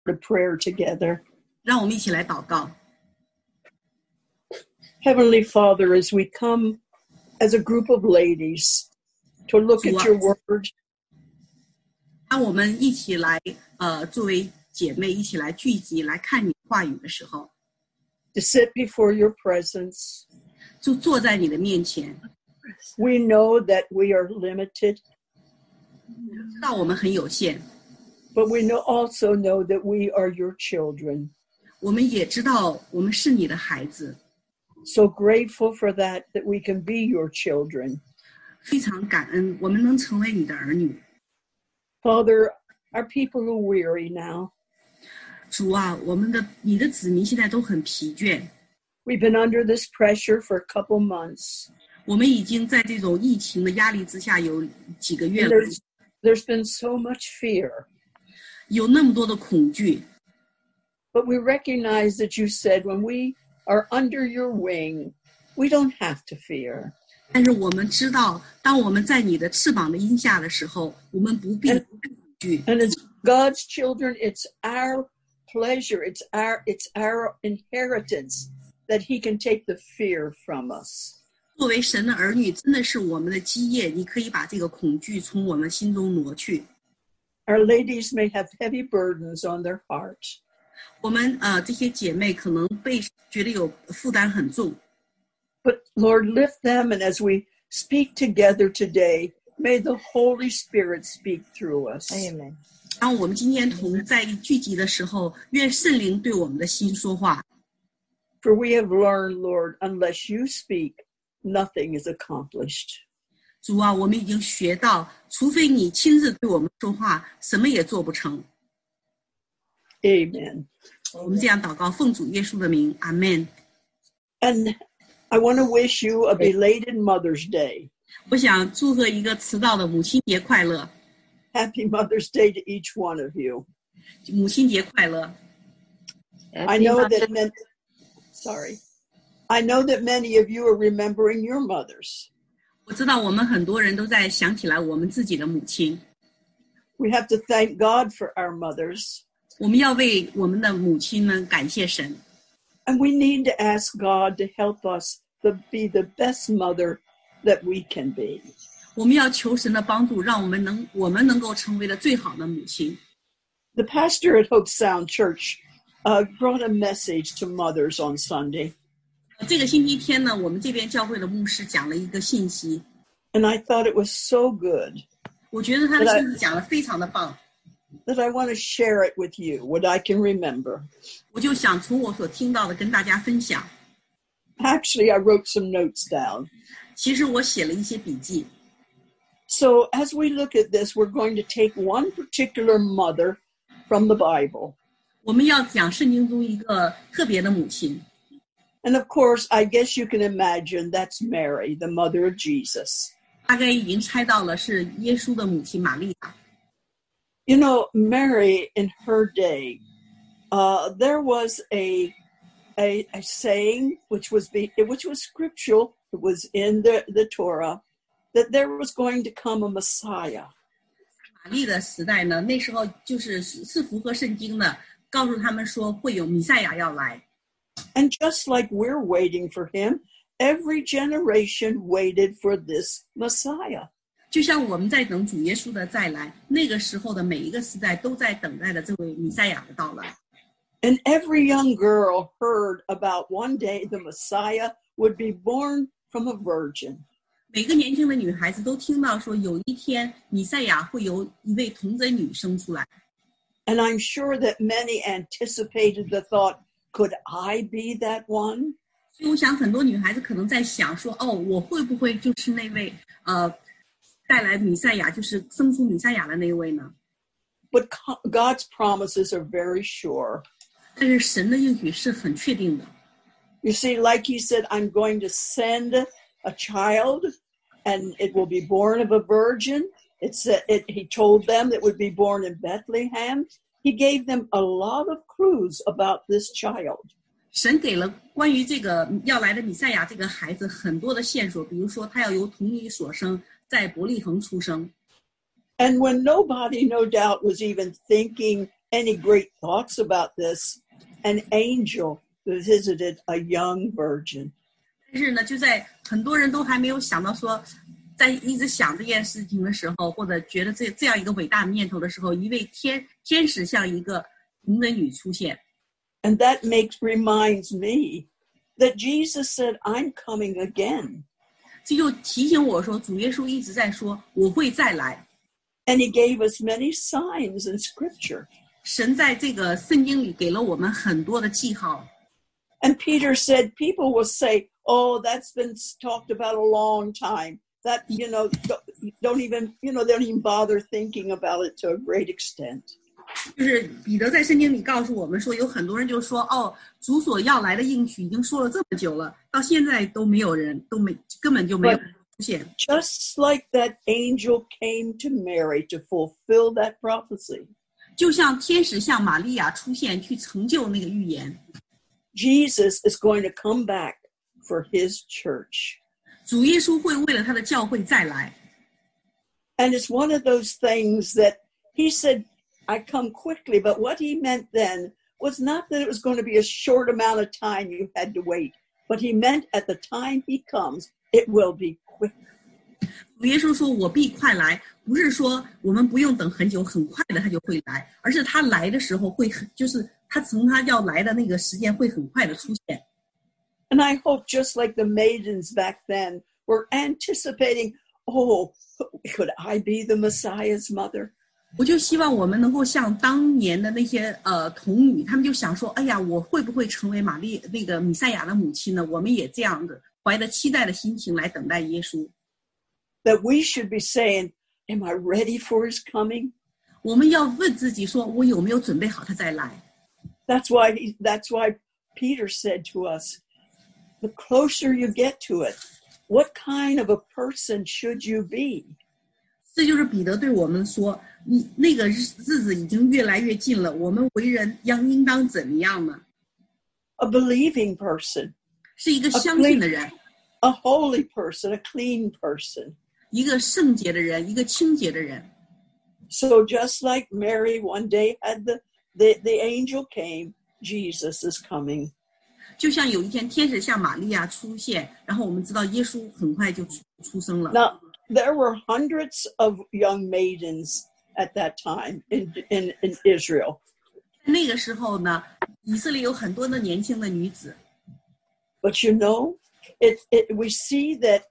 a prayer together. 让我们一起来祷告。 Heavenly Father, as we come as a group of ladies to look at your word, 当我们一起来作为姐妹一起来聚集来看你话语的时候， to sit before your presence, 就坐在你的面前， we know that we are limited, 知道我们很有限， but we also know that we are your children. 我们也知道我们是你的孩子， So grateful for that we can be your children. 非常感恩我们能成为你的儿女。 Father, our people are weary now. 主啊，你的子民现在都很疲倦， We've been under this pressure for a couple months. 我们已经在这种疫情的压力之下有几个月了， There's been so much fear. 有那么多的恐惧。 But we recognize that you said when we are under your wing, we don't have to fear. 但是我们知道，当我们在你的翅膀的荫下的时候，我们不必恐惧。 And as God's children, it's our pleasure, it's our inheritance that he can take the fear from us. 作为神的儿女，真的是我们的基业，你可以把这个恐惧从我们心中挪去。 Our ladies may have heavy burdens on their heart. 我们这些姐妹可能觉得有负担很重， But Lord, lift them, and as we speak together today, may the Holy Spirit speak through us. Amen. 当我们今天在聚集的时候，愿圣灵对我们的心说话。 For we have learned, Lord, unless you speak, nothing is accomplished. 主啊，我们已经学到，除非你亲自对我们说话，什么也做不成。 Amen. 我们这样祷告，奉主耶稣的名，阿们。 And I want to wish you a belated Mother's Day. 我想祝贺一个迟到的母亲节快乐， Happy Mother's Day to each one of you. 母亲节快乐。 I know that many of you are remembering your mothers. 我知道我们很多人都在想起来我们自己的母亲， We have to thank God for our mothers. 我们要为我们的母亲们感谢神。 And we need to ask God to help us to be the best mother that we can be. 我们要求神的帮助，让我们能够成为了最好的母亲。 The pastor at Hope Sound Church brought a message to mothers on Sunday. 这个星期天呢，我们这边教会的牧师讲了一个信息， And I thought it was so good 我觉得他的信息讲得非常的棒， that I want to share it with you, what I can remember. 我就想从我所听到的跟大家分享。 Actually, I wrote some notes down. 其实我写了一些笔记。 So as we look at this, we're going to take one particular mother from the Bible. 我们要讲圣经中一个特别的母亲， And of course, I guess you can imagine that's Mary, the mother of Jesus. 大概已经猜到了是耶稣的母亲玛利亚。 You know, Mary in her day, there was a saying which was scriptural. It was in the Torah that there was going to come a Messiah. 玛丽的时代呢，那时候是符合圣经的，告诉他们说会有弥赛亚要来。 And just like we're waiting for him, every generation waited for this Messiah. 就像我们在等主耶稣的再来，那个时候的每一个时代都在等待着这位弥赛亚的到来。 And every young girl heard about one day the Messiah would be born from a virgin. 每个年轻的女孩子都听到说，有一天弥赛亚会由一位童贞女生出来。 And I'm sure that many anticipated the thought, could I be that one? 所以我想很多女孩子可能在想说，哦，我会不会就是那位带来弥赛亚，就是生出弥赛亚的那位呢？ But God's promises are very sure. 但是神的应许是很确定的。 You see, like he said, I'm going to send a child and it will be born of a virgin. He told them it would be born in Bethlehem. He gave them a lot of clues about this child. 神给了关于这个要来的弥赛亚这个孩子很多的线索，比如说他要由童女所生，在伯利恒出生。 And when nobody, no doubt, was even thinking any great thoughts about this, an angel visited a young virgin. 但是呢，就在很多人都还没有想到说，在一直想这件事情的时候，或者觉得这样一个伟大的念头的时候，一位天使像一个童贞女出现。 And that reminds me that Jesus said, I'm coming again. 这就提醒我说，主耶稣一直在说我会再来。 And he gave us many signs in scripture. 神在这个圣经里给了我们很多的记号。 And Peter said, people will say, oh, that's been talked about a long time. That, don't even bother thinking about it to a great extent. 就是彼得在圣经里告诉我们说，有很多人就说，主所要来的应许已经说了这么久了，到现在都没有人，根本就没有人出现。 Just like that angel came to Mary to fulfill that prophecy. 就像天使向玛利亚出现去成就那个预言。 Jesus is going to come back for his church. 主耶稣会为了他的教会再来。 And it's one of those things that he said, I come quickly, but what he meant then was not that it was going to be a short amount of time you had to wait, but he meant at the time he comes, it will be quick. 主耶稣说我必快来，不是说我们不用等很久，很快的他就会来，而是他来的时候会就是他从他要来的那个时间会很快的出现。 And I hope just like the maidens back then were anticipating, oh, could I be the Messiah's mother? 我就希望我们能够像当年的那些童女，他们就想说，哎呀，我会不会成为那个弥赛亚的母亲呢？我们也这样的怀着期待的心情来等待耶稣。 That we should be saying, am I ready for his coming? 我们要问自己说，我有没有准备好他再来？ That's why Peter said to us, the closer you get to it, what kind of a person should you be? 这就是彼得对我们说，你那个日子已经越来越近了，我们为人应当怎么样呢？ A believing person. 是一个相信的人。 A holy person, a clean person. 一个圣洁的人，一个清洁的人。 So just like Mary one day had the angel came, Jesus is coming. 就像有一天天使向玛利亚出现，然后我们知道耶稣很快就出生了。 Now, there were hundreds of young maidens at that time in Israel. 那个时候呢，以色列有很多的年轻的女子。 But we see that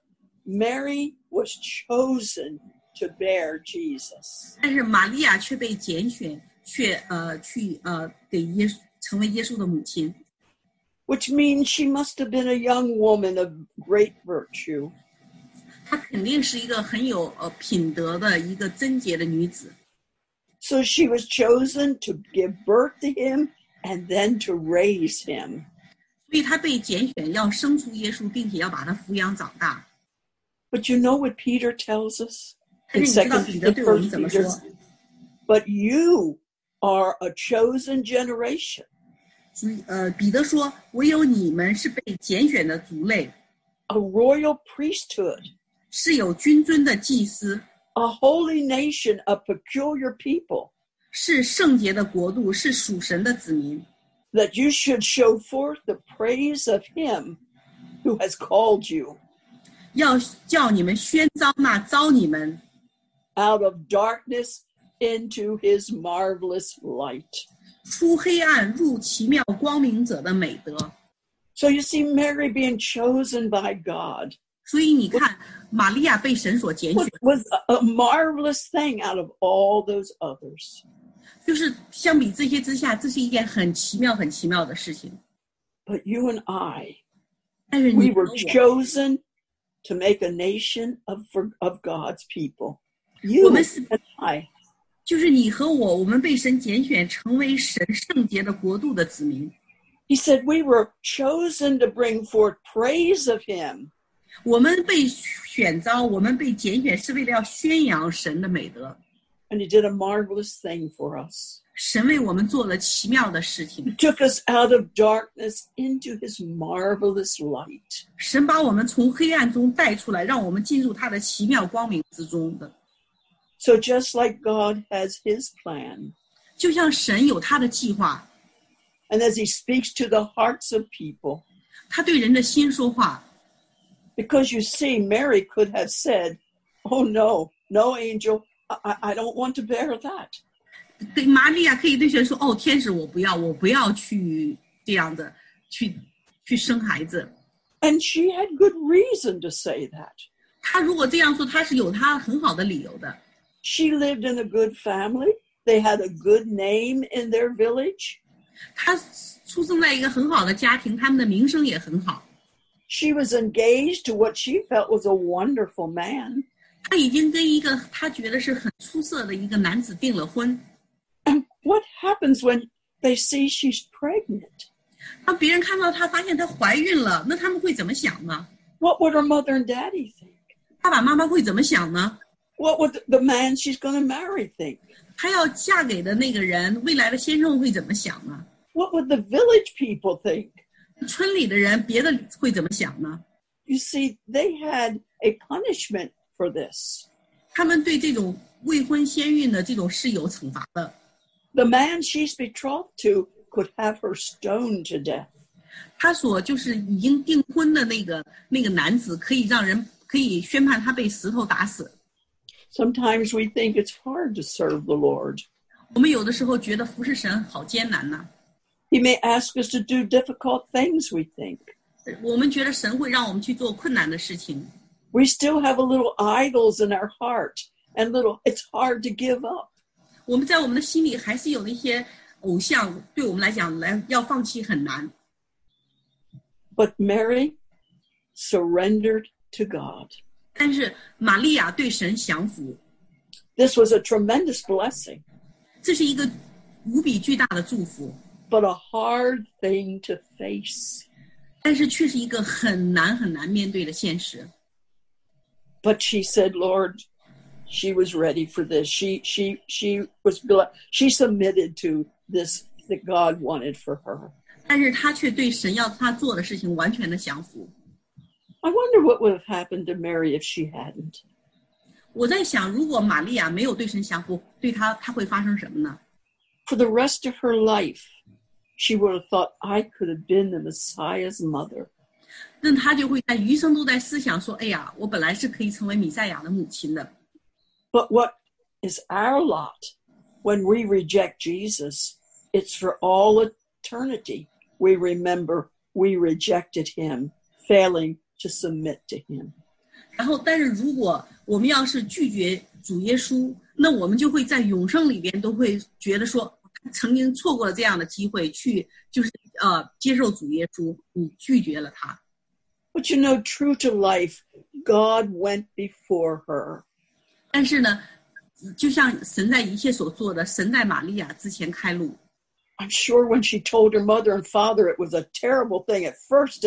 Mary was chosen to bear Jesus. 但是玛利亚却被拣选，却给成为耶稣的母亲。 Which means she must have been a young woman of great virtue. 她肯定是一个很有品德的一个贞洁的女子。 So she was chosen to give birth to him and then to raise him. 所以她被拣选要生出耶稣，并且要把他抚养长大。 But you know what Peter tells us? 但是你知道彼得对我们怎么说？ But you are a chosen generation. 所以彼得说，唯有你们是被拣选的族类， A royal priesthood. 是有君尊的祭司， A holy nation, a peculiar people. 是圣洁的国度，是属神的子民。 That you should show forth the praise of him who has called you. 要叫你们宣召那召你们 out of darkness into his marvelous light. 出黑暗入奇妙光明者的美德。 So you see Mary being chosen by God. 所以你看，玛利亚被神所拣选 was a marvelous thing out of all those others. 就是相比这些之下，这是一件很奇妙很奇妙的事情。 But you and I, 但是 we 你和 were 我 chosen to make a nation of God's people. You and I. 就是你和我，我们被神拣选成为神圣洁的国度的子民。 He said we were chosen to bring forth praise of him. 我们被选召，我们被拣选，是为了要宣扬神的美德。 And he did a marvelous thing for us. 神为我们做了奇妙的事情。 He took us out of darkness into his marvelous light. 神把我们从黑暗中带出来，让我们进入他的奇妙光明之中的。 So just like God has his plan. 就像神有他的计划， And as he speaks to the hearts of people, 他对人的心说话。 because you see, Mary could have said, oh, no, angel, I don't want to bear that. 对玛利亚可以对神说：“哦，天使，我不要去这样的去生孩子。” And she had good reason to say that. 他如果这样说，他是有他很好的理由的。 She lived in a good family. They had a good name in their village. 他出生在一个很好的家庭，他们的名声也很好。 She was engaged to what she felt was a wonderful man. 他已经跟一个他觉得是很出色的一个男子订了婚。 And what happens when they see she's pregnant? 当别人看到她发现她怀孕了，那他们会怎么想呢？ What would her mother and daddy think? 爸爸妈妈会怎么想呢？ What would the man she's going to marry think? 她要嫁给的那个人，未来的先生会怎么想呢？ What would the village people think? 村里的人，别的会怎么想呢？ You see, they had a punishment for this. 他们对这种未婚先孕的这种是有惩罚的。 The man she's betrothed to could have her stoned to death. 他所就是已经订婚的那个男子，可以宣判他被石头打死。 Sometimes we think it's hard to serve the Lord. 我们有的时候觉得服侍神好艰难呐。 He may ask us to do difficult things, we think. 我们觉得神会让我们去做困难的事情。 We still have a little idols in our heart, and it's hard to give up. 我们在我们的心里还是有那些偶像，对我们来讲要放弃很难。 But Mary surrendered to God. 但是玛利亚对神降服， This was a tremendous blessing, 这是一个无比巨大的祝福， but a hard thing to face. 但是却是一个很难面对的现实。 But she said, Lord, she was ready for this. She submitted to this that God wanted for her. 但是她却对神要她做的事情完全的降服。 I wonder what would have happened to Mary if she hadn't. 我在想，如果玛利亚没有对神降服，对她会发生什么呢？ For the rest of her life, she would have thought, I could have been the Messiah's mother. 那她就会在余生都在思想说：“哎呀，我本来是可以成为弥赛亚的母亲的。” But what is our lot when we reject Jesus? It's for all eternity. We remember we rejected him, failing to submit to him. 然后，但是如果我们要是拒绝主耶稣，那我们就会在永生里边都会觉得说，曾经错过了这样的机会，去接受主耶稣，你拒绝了他。 But you know, true to life, God went before her. 但是呢，就像神在一切所做的，神在玛利亚之前开路。 I'm sure when she told her mother and father, it was a terrible thing at first.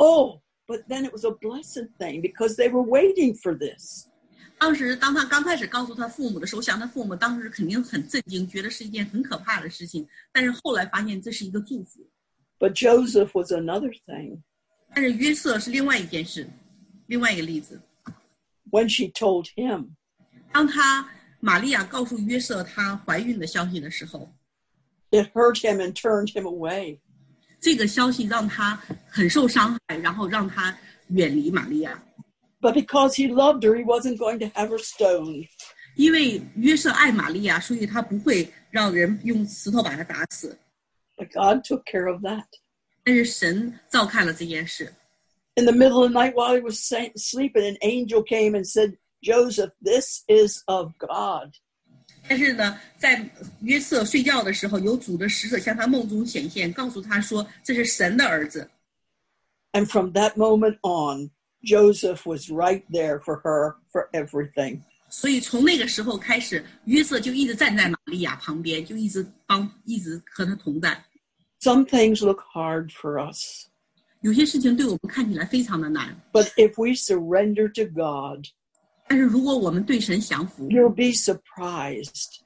But then it was a blessed thing because they were waiting for this. 当时当他刚开始告诉他父母的时候，想他父母当时肯定很震惊，觉得是一件很可怕的事情。但是后来发现这是一个祝福。 But Joseph was another thing. 但是约瑟是另外一件事，另外一个例子。 When she told him, 当玛利亚告诉约瑟她怀孕的消息的时候， it hurt him and turned him away. 这个消息让他很受伤害，然后让他远离玛利亚。 But because he loved her, he wasn't going to have her stoned. 因为约瑟爱玛利亚，所以他不会让人用石头把他打死。 But God took care of that. 但是神照看了这件事。 In the middle of the night while he was sleeping, an angel came and said, Joseph, this is of God. 但是呢，在约瑟睡觉的时候，有主的使者向他梦中显现，告诉他说这是神的儿子。 And from that moment on, Joseph was right there for her for everything. 所以从那个时候开始，约瑟就一直站在玛利亚旁边，就一直和他同在。 Some things look hard for us. 有些事情对我们看起来非常的难， But if we surrender to God, 但是如果我们对神降服， you'll be surprised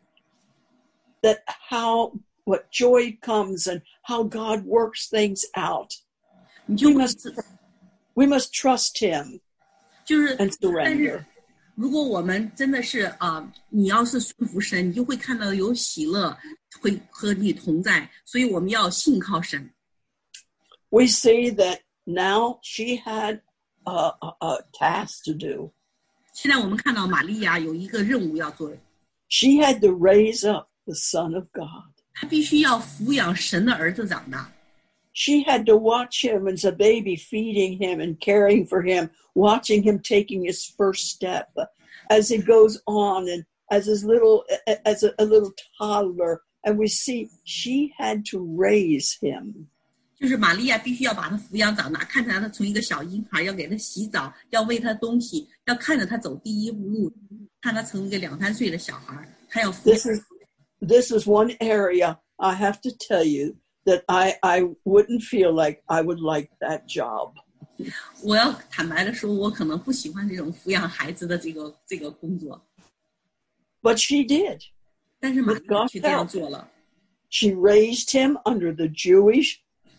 that what joy comes and how God works things out. 你就 We must trust him 就是 and surrender. 如果我们真的是你要是顺服神，你就会看到有喜乐会和你同在，所以我们要信靠神。 We see that now she had a task to do. 现在我们看到玛利亚有一个任务要做， She had to raise up the Son of God. 她必须要抚养神的儿子长大。 She had to watch him as a baby, feeding him and caring for him, watching him taking his first step as he goes on and as a little toddler. And we see she had to raise him. 就是玛利亚必须要把他抚养长大，看着他从一个小婴孩，要给他洗澡，要喂他东西，要看着他走第一步路，看他成一个2-3岁的小孩，他要抚养。 This is one area I have to tell you that I wouldn't feel like I would like that job. 我要坦白的说，我可能不喜欢这种抚养孩子的这个工作。 But she did. 但是玛利亚却这样做了。 She raised him under the Jewish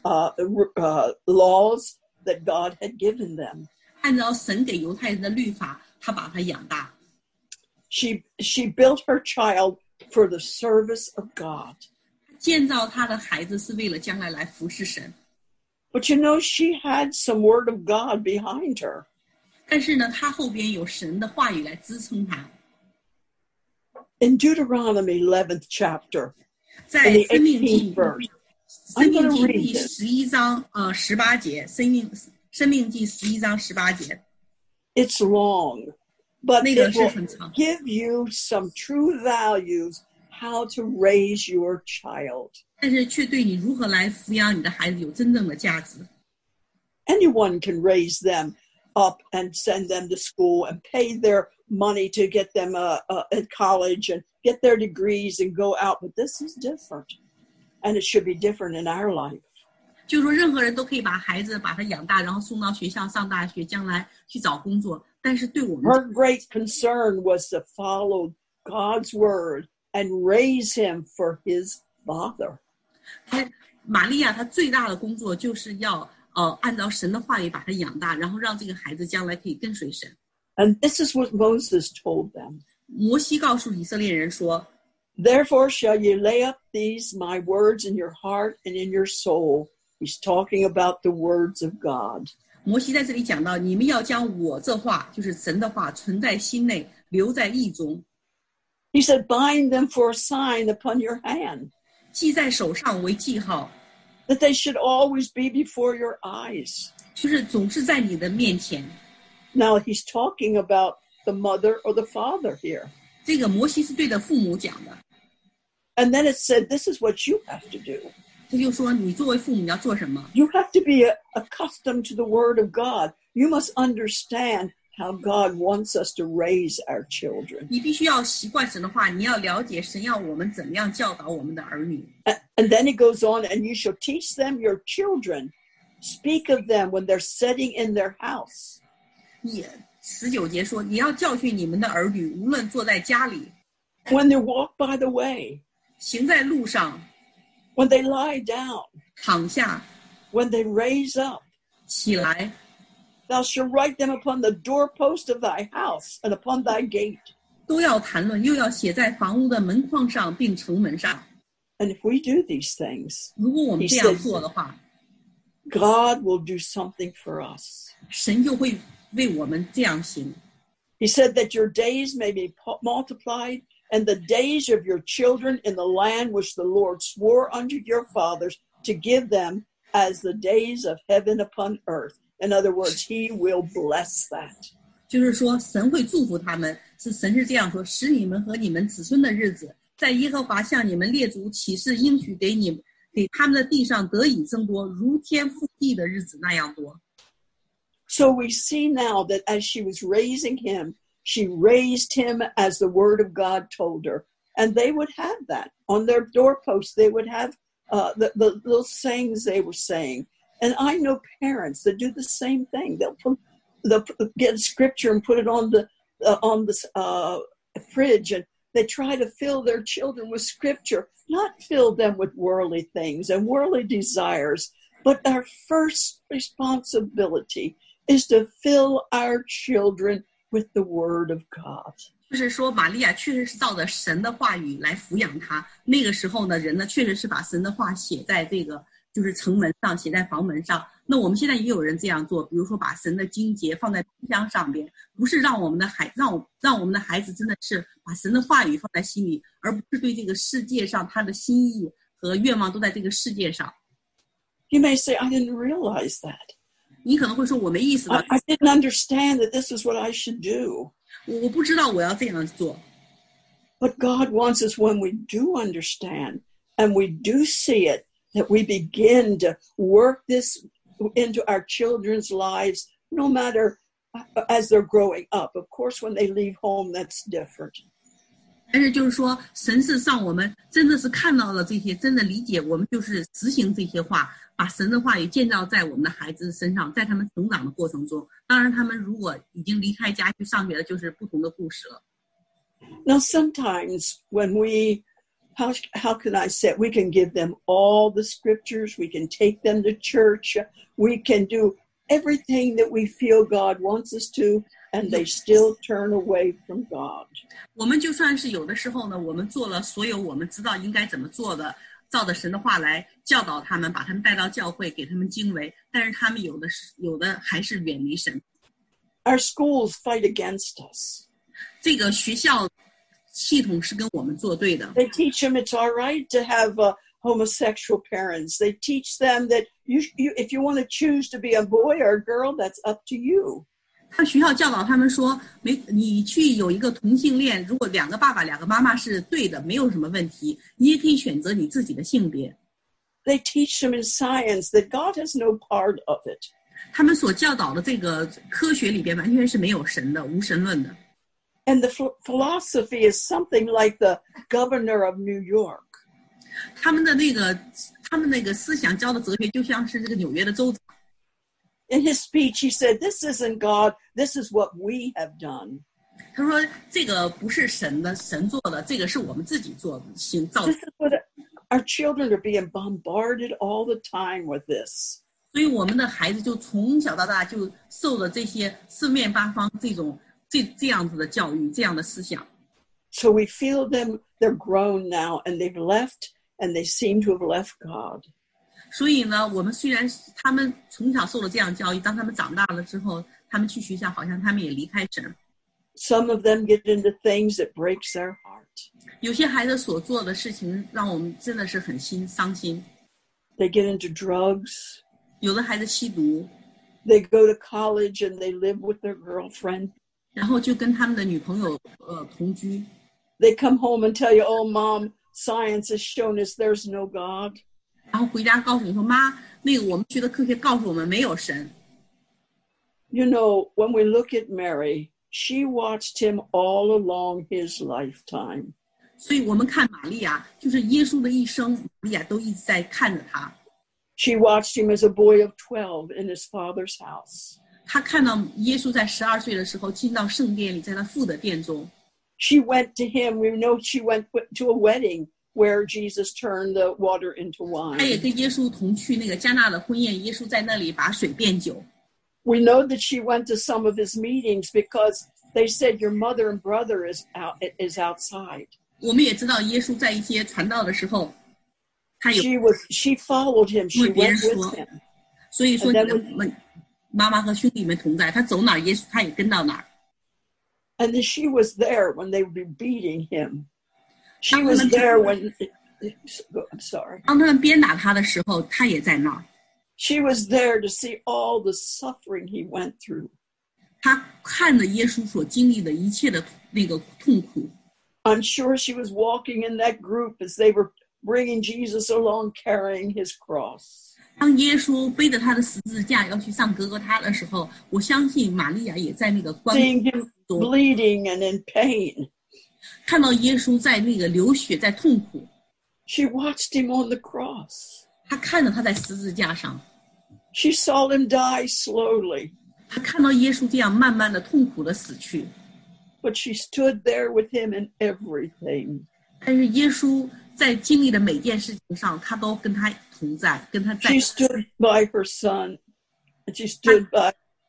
laws that God had given them. 按照神给犹太人的律法，他把他养大。 She built her child for the service of God. 建造他的孩子是为了将来来服侍神。 But you know, she had some word of God behind her. 但是呢，他后边有神的话语来支撑他。 In Deuteronomy 11th chapter, 在 in the 申命 18th 记 verse, 申 I'm 命 going 记 to 第 read it. 11章18节，申命记11章18节， It's long, but 那个 it 是 will 很长。 give you some true values how to raise your child. 但是却对你如何来抚養你的孩子有真正的价值。 Anyone can raise them up and send them to school and pay their money to get them at college and get their degrees and go out. But this is different. And it should be different in our life. 就是说任何人都可以把孩子把他养大，然后送到学校上大学，将来去找工作。但是对我们 Her great concern was to follow God's word and raise him for his father. 玛利亚她最大的工作就是要按照神的话语把他养大，然后让这个孩子将来可以跟随神。 And this is what Moses told them. 摩西告诉以色列人说， Therefore shall ye lay up these my words in your heart and in your soul. He's talking about the words of God. 摩西在这里讲到，你们要将我这话，就是神的话，存在心内，留在意中。 He said, bind them for a sign upon your hand, 记在手上为记号， that they should always be before your eyes. 就是总是在你的面前。 Now he's talking about the mother or the father here. 这个摩西是对着父母讲的， And then it said, this is what you have to do. 这就说你作为父母要做什么？ You have to be accustomed to the word of God. You must understand how God wants us to raise our children. 你必须要习惯神的话，你要了解神要我们怎么样教导我们的儿女。 And then he goes on, and you shall teach them your children. Speak of them when they're sitting in their house. 你19节说，你要教训你们的儿女，无论坐在家里， When they walk by the way, 行在路上， when they lie down, 躺下， when they raise up. 起来， Thou shalt write them upon the doorpost of thy house and upon thy gate. 都要谈论，又要写在房屋的门框上，并城门上。 And if we do these things, 如果我们这样做的话， God will do something for us. 神就会为我们这样行。 He said that your days may be multiplied, and the days of your children in the land which the Lord swore unto your fathers to give them as the days of heaven upon earth. In other words, he will bless that. 就是说，神会祝福他们，神是这样说：使你们和你们子孙的日子，在耶和华向你们列祖起誓应许给他们的地上得以增多，如天覆地的日子那样多。 So we see now that as she was raising him, she raised him as the word of God told her. And they would have that on their doorposts. They would have the little sayings they were saying. And I know parents that do the same thing. They'll get scripture and put it on the fridge, and they try to fill their children with scripture, not fill them with worldly things and worldly desires. But our first responsibility is to fill our children with the word of God. 就是说，玛利亚确实是照着神的话语来抚养他。那个时候呢，人呢确实是把神的话写在这个就是城门上，写在房门上。那我们现在也有人这样做，比如说把神的经节放在冰箱上边，不是让我们的孩子真的是把神的话语放在心里，而不是对这个世界上他的心意和愿望都在这个世界上。 You may say, I didn't realize that. 你可能会说，我没意识到， I didn't understand that this is what I should do. 我不知道我要这样做。 But God wants us, when we do understand and we do see it, that we begin to work this into our children's lives, no matter as they're growing up. Of course, when they leave home, that's different. 但是就是说，神是让我们真的是看到了这些，真的理解，我们就是执行这些话，把神的话语建造在我们的孩子身上，在他们成长的过程中。当然，他们如果已经离开家去上学了，就是不同的故事了。 Now, sometimes when how can I say it? We can give them all the scriptures. We can take them to church. We can do everything that we feel God wants us to, and they still turn away from God. 我们就算是有的时候呢，我们做了所有我们知道应该怎么做的，照着神的话来教导他们，把他们带到教会，给他们经文，但是他们有的还是远离神。 Our schools fight against us. 这个学校系统是跟我们作对的。 They teach them it's all right to have homosexual parents. They teach them that if you want to choose to be a boy or a girl, that's up to you. 他学校教导他们说，你去有一个同性恋，如果两个爸爸两个妈妈是对的，没有什么问题，你也可以选择你自己的性别。 They teach them in science that God has no part of it. 他们所教导的这个科学里边完全是没有神的，无神论的。 And the philosophy is something like the governor of New York. 他们那个思想教的哲学就像是这个纽约的州长。 In his speech, he said, "This isn't God. This is what we have done." 他说这个不是神做的，这个是我们自己做的，造的。 This is what our children are being bombarded all the time with this. 所以我们的孩子就从小到大就受了这些四面八方这样子的教育，这样的思想。 So we feel them, they're grown now, and they've left, and they seem to have left God. 所以呢，我们虽然他们从小受了这样教育，当他们长大了之后，他们去学校，好像他们也离开神。 Some of them get into things that breaks their heart. 有些孩子所做的事情，让我们真的是很伤心。 They get into drugs. 有的孩子吸毒。 They go to college and they live with their girlfriend. 然后就跟他们的女朋友同居。 They come home and tell you, "Oh, Mom, science has shown us there's no God." 然后回家告诉你说，妈，那个我们学的科学告诉我们没有神。 You know, when we look at Mary, she watched him all along his lifetime. 所以我们看玛利亚，就是耶稣的一生，玛利亚都一直在看着他。 She watched him as a boy of 12 in his father's house. 他看到耶稣在12岁的时候进到圣殿里，在他父的殿中。 She went to him. We know she went to a wedding where Jesus turned the water into wine. 他也跟耶稣同去那个迦纳的婚宴，耶稣在那里把水变酒。 We know that she went to some of his meetings because they said your mother and brother is outside. 我们也知道耶稣在一些传道的时候，他有 She followed him. She went with him. 所以说你的妈妈和兄弟们同在，他走哪儿，耶稣他也跟到哪儿。 And then she was there when they would be beating him. She was there when. I'm sorry. 当他们鞭打他的时候，他也在那儿。 She was there to see all the suffering he went through. 他看着耶稣所经历的一切的那个痛苦。 I'm sure she was walking in that group as they were bringing Jesus along, carrying his cross. 当耶稣背着他的十字架要去上哥哥他的时候，我相信玛利亚也在那个观 Seeing him bleeding and in pain. 看到耶稣在那个流血，在痛苦。 She watched him on the cross. 他看着他在十字架上。 She saw him die slowly. 他看到耶稣这样慢慢的痛苦的死去。 But she stood there with him in everything. 但是耶稣在经历的每件事情上，他都跟他同在，跟他在。 She stood by her son. And she stood by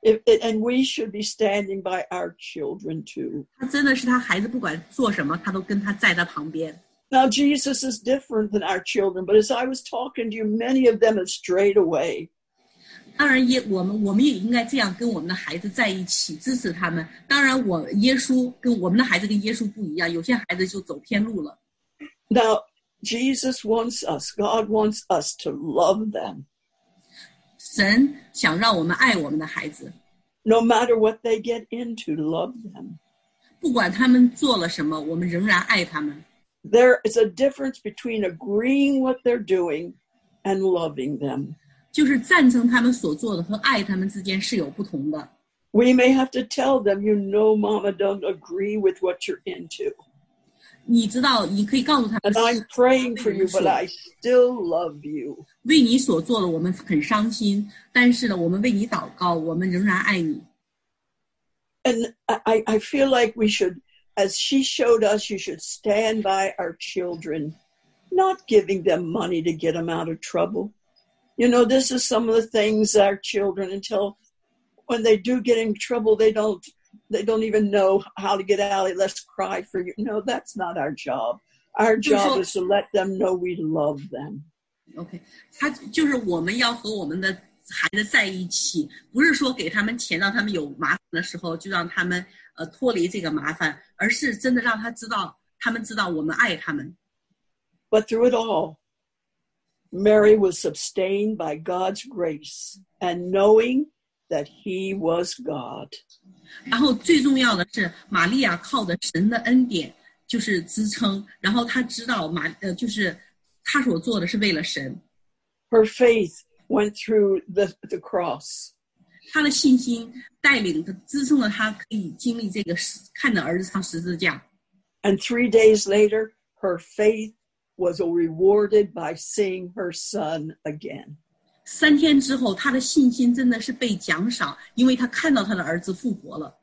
And we should be standing by our children too. 他真的是他孩子不管做什么，他都跟他在他旁边。 Now, Jesus is different than our children, but as I was talking to you, many of them have strayed away. 当然我们也应该这样跟我们的孩子在一起，支持他们。当然耶稣跟我们的孩子跟耶稣不一样，有些孩子就走偏路了。 Now, Jesus wants us, God wants us to love them. 神想让我们爱我们的孩子， No matter what they get into, love them. 不管他们做了什么，我们仍然爱他们。 There is a difference between agreeing what they're doing and loving them. 就是赞成他们所做的和爱他们之间是有不同的。 We may have to tell them, Mama don't agree with what you're into. 你知道，你可以告诉他们 And I'm praying for you, but I still love you. 为你所做的我们很伤心，但是呢，我们为你祷告，我们仍然爱你。 And I feel like we should, as she showed us, you should stand by our children, not giving them money to get them out of trouble. This is some of the things our children, until when they do get in trouble, they don't even know how to get out. Let's cry for you. No, that's not our job. Our job is to let them know we love them. OK， 他就是我们要和我们的孩子在一起，不是说给他们钱，让他们有麻烦的时候就让他们脱离这个麻烦，而是真的让他们知道我们爱他们。 But through it all, Mary was sustained by God's grace and knowing that he was God. 然后最重要的是，玛利亚靠着神的恩典就是支撑，然后她知道就是她所做的是为了神。 Her faith went through the cross. 她的信心带领支撑了她可以经历这个看着儿子上十字架。 And 3 days later, her faith was rewarded by seeing her son again. 3天之后，她的信心真的是被奖赏，因为她看到她的儿子复活了。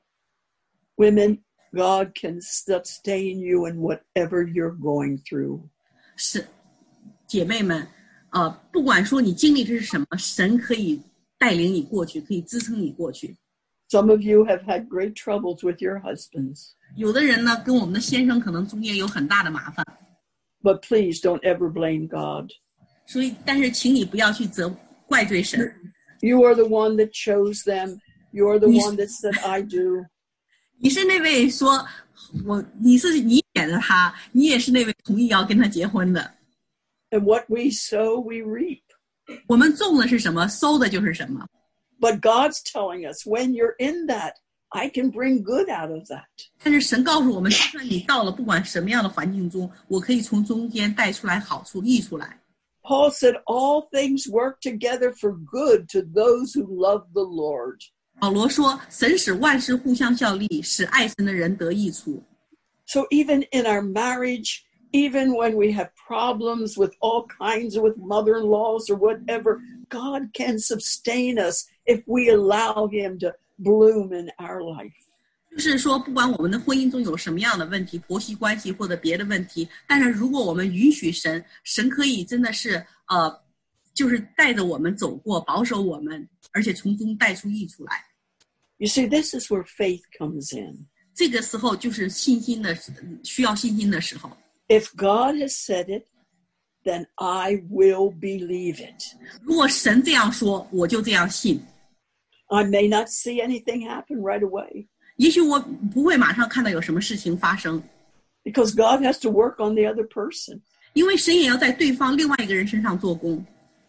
Women, God can sustain you in whatever you're going through. 是，姐妹们，不管说你经历的是什么，神可以带领你过去，可以支撑你过去。 Some of you have had great troubles with your husbands. 有的人呢，跟我们的先生可能中间有很大的麻烦。 But please don't ever blame God. 所以，但是请你不要去怪罪神。 You are the one that chose them. You are the one that said, I do. 你是那位说你选的他，你也是那位同意要跟他结婚的。 And what we sow, we reap. 我们种的是什么，收的就是什么。 But God's telling us, when you're in that, I can bring good out of that. 但是神告诉我们，就算你到了不管什么样的环境中，我可以从中间带出来好处，益出来。 Paul said, all things work together for good to those who love the Lord. 保罗说，神使万事互相效力，使爱神的人得益处。 So even in our marriage, even when we have problems with all kinds with mother-in-laws or whatever, God can sustain us if we allow him to bloom in our life. 就是说，不管我们的婚姻中有什么样的问题，婆媳关系或者别的问题，但是如果我们允许神可以真的是就是带着我们走过，保守我们，而且从中带出益出来。 You see, this is where faith comes in. 这个时候就是需要信心的时候。 If God has said it, then I will believe it. 如果神这样说，我就这样信。 I may not see anything happen right away. 也许我不会马上看到有什么事情发生。 Because God has to work on the other person. 因为神也要在对方另外一个人身上做工。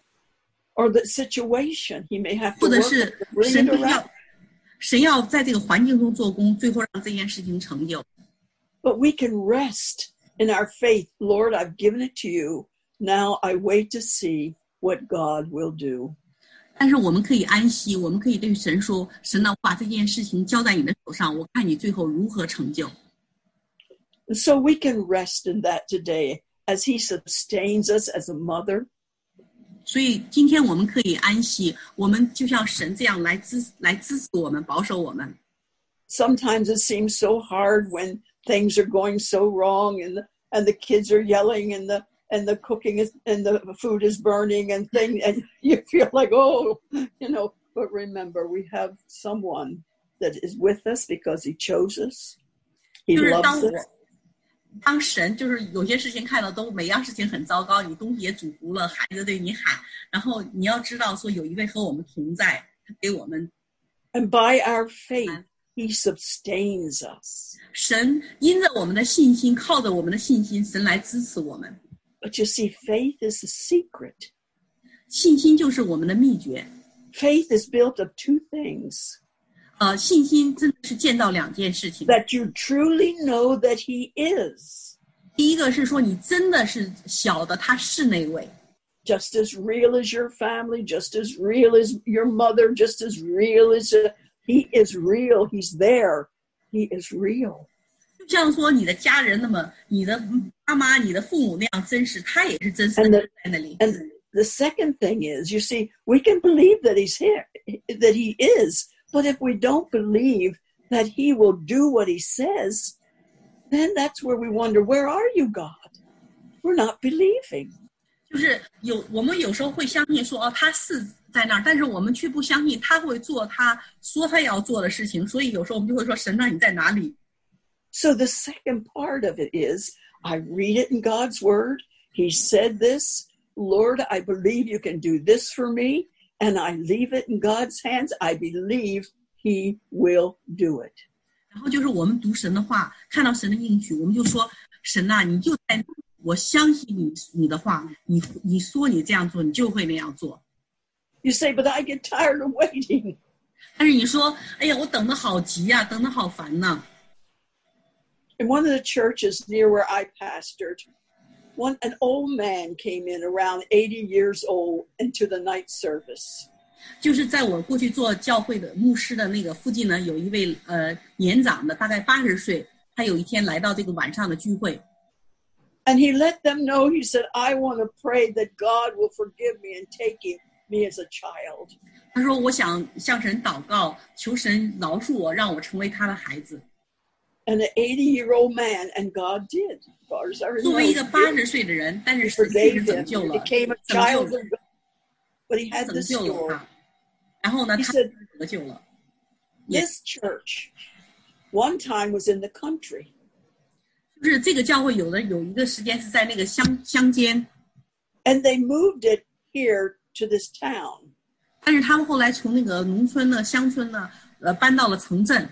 Or the situation, he may have to 或者 work 是 to bring it around. 神要在这个环境中做工，最后让这件事情成就。 But we can rest in our faith. Lord, I've given it to you. Now I wait to see what God will do. 但是我们可以安息，我们可以对神说，神呢，我把这件事情交在你的手上，我看你最后如何成就。 And so we can rest in that today as he sustains us as a mother. 所以今天我们可以安息，我们就像神这样来支持我们，保守我们。 Sometimes it seems so hard when things are going so wrong and the kids are yelling and the cooking is and the food is burning and you feel like, But remember, we have someone that is with us because he chose us. He 就是 loves us. 当神就是有些事情看到都每样事情很糟糕，你东西也煮糊了，孩子对你喊，然后你要知道说有一位和我们同在，他给我们 And by our faith, he sustains us. 神因着我们的信心，靠着我们的信心，神来支持我们。 But you see, faith is the secret. 信心就是我们的秘诀。 Faith is built of two things. 信心真的是见到两件事情。 That you truly know that he is. 第一个是说你真的是晓得他是那位， Just as real as your family, just as real as your mother, just as real as he is real. He's there. He is real. 就像说你的家人，那么你的妈妈、你的父母那样真实，他也是真实 And 的 the, 在那里。 and the second thing is, you see, we can believe that he's here, that he is. But if we don't believe that he will do what he says, then that's where we wonder, where are you, God? We're not believing. 就是我们有时候会相信说他是在那儿，但是我们却不相信他会做他说他要做的事情，所以有时候我们就会说神啊你在哪里？ So the second part of it is, I read it in God's word. He said this. Lord, I believe you can do this for me. And I leave it in God's hands. I believe he will do it. 然后就是我们读神的话，看到神的应许，我们就说神啊，你就在，我相信你的话，你说你这样做，你就会那样做。 You say, but I get tired of waiting. 但是你说，哎呀，我等得好急呀，等得好烦呐。 In one of the churches near where I pastored, an old man came in around 80 years old into the night service. 就是在我过去做教会的牧师的那个附近呢，有一位年长的，大概80岁，他有一天来到这个晚上的聚会。 And he let them know, he said, I want to pray that God will forgive me and take me as a child. 他说：“我想向神祷告，求神饶恕我，让我成为他的孩子。” And an 80-year-old man, and God did. As far as I 作为一个 remember, 80岁的人，但是 he 神却 forgave 是拯 him. 救 He 了， became a 拯救 child 了 of God. But he had 拯 this 救了 story. 他。然后呢， He 他 said, 得救了。 this church one time was in the country. 就是这个教会有一个时间是在那个乡间， And they moved it here to this town. 但是他们后来从那个农村呢、乡村呢，搬到了城镇。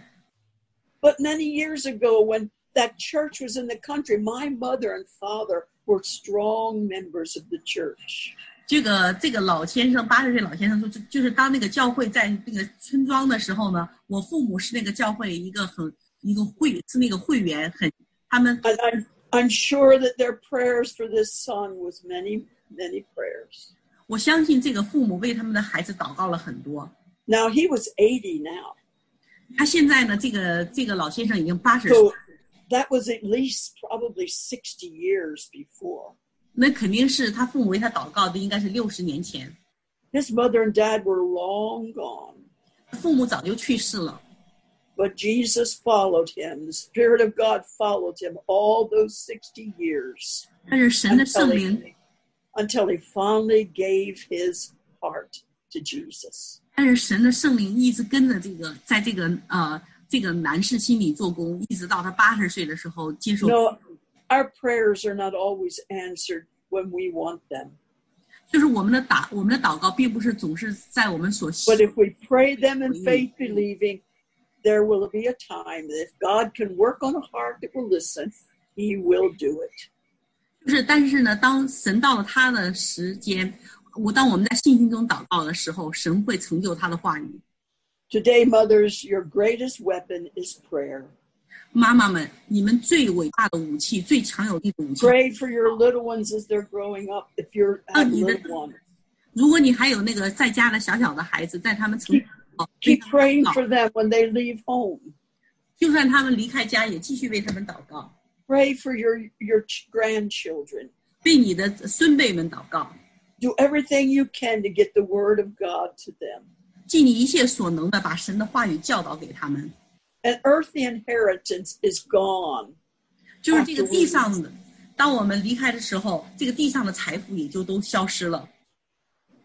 But many years ago, when that church was in the country, my mother and father were strong members of the church. 这个老先生，80岁老先生说，就是当那个教会在那个村庄的时候呢，我父母是那个教会一个会员，他们。 And I'm sure that their prayers for this son was many, many prayers. 我相信这个父母为他们的孩子祷告了很多。 Now he was 80 now. 他现在呢，这个老先生已经80岁。 So that was at least probably 60 years before. 那肯定是他父母为他祷告的，应该是60年前。 His mother and dad were long gone. 父母早就去世了。 But Jesus followed him. The Spirit of God followed him all those 60 years 但是神的圣灵， until he finally gave his heart to Jesus. 但是神的圣灵一直跟着在这个男士心里做工，一直到他80岁的时候接受。 No, our prayers are not always answered when we want them. 就是我们的祷告，并不是总是在我们所希 But if we pray them in faith, believing, there will be a time that if God can work on a heart that will listen, he will do it. 但是呢，当神到了他的时间，当我们在信心中祷告的时候，神会成就他的话语。 Today, mothers, your greatest weapon is prayer. 妈妈们，你们最伟大的武器，最强有力的武器。 Pray for your little ones as they're growing up, if you have little ones. 如果你还有那个在家的小的孩子，在他们成长， Keep praying for them when they leave home. 就算他们离开家，也继续为他们祷告。 Pray for your grandchildren. 为你的孙辈们祷告， Do everything you can to get the word of God to them. 尽你一切所能的把神的话语教导给他们。 An earthly inheritance is gone. 就是这个地上的，当我们离开的时候，这个地上的财富也就都消失了。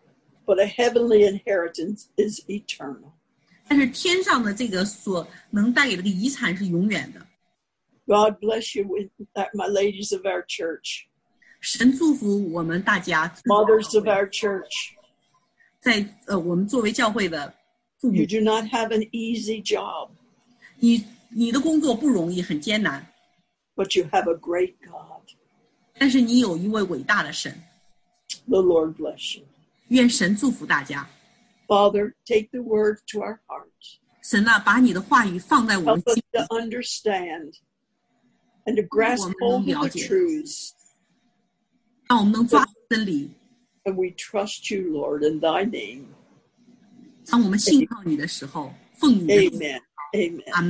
but a heavenly inheritance is eternal. 但是天上的这个所能带给的遗产是永远的。 God bless you with my ladies of our church, 神祝福我们大家 mothers of our church. 在我们作为教会的父母 You， do not have an easy job, 你的工作不容易，很艰难， but you have a great God. 但是你有一位伟大的神。 The Lord bless you. 愿神祝福大家。 Father, take the word to our hearts. 神啊，把你的话语放在我们 Help us 心 to 里， understand and to grasp 我们 hold 能 of 了 the 解， truths. 让我们能抓住真理， And we trust you, Lord, in thy name. 当我们信靠你的时候，奉你的名。 Amen. Amen.